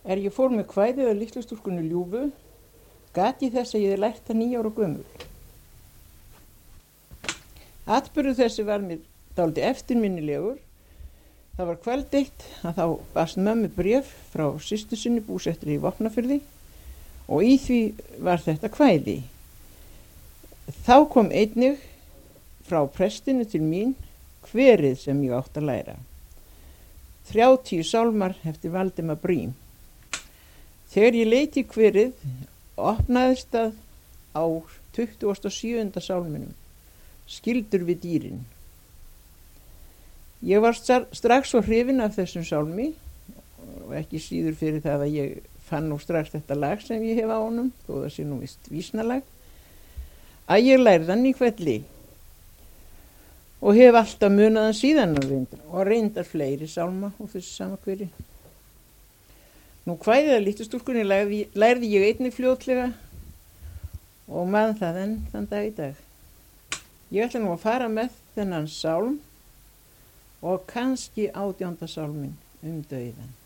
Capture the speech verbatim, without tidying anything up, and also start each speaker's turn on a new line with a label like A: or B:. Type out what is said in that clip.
A: Er ég fór með kvæðið að litlu stúlkunni ljúfu, gat ég þess að ég hef lært það níu ára gömul. Atburður þessi var mér dálítið eftirminnilegur. Það var kvöld eitt að þá barst mömmu bréf frá systur sinni búsettri í Vopnafirði og í því var þetta kvæði. Þá kom einnig frá prestinu til mín kverið sem ég átt að læra. þrjátíu sálmar eftir Valdimar Briem. Þegar ég leit í kverið, opnaðist það á tuttugasta og sjöunda sálminum, skildur við dýrin. Ég var strax svo hrifin af þessum sálmi og ekki síður fyrir það að ég fann nú strax þetta lag sem ég hef á honum, þó það sé nú vist vísnalag, að ég lærði hann í hvelli og hef alltaf munað hann síðan og reyndar, og reyndar fleiri sálma og þessi sama hveri. Nú kvæðið að litlu stúlkunni lærði, lærði ég einnig fljótlega og man það enn þann dag í dag. Ég ætla nú að fara með þennan sálm og kannski átjánda sálmin um dauðan.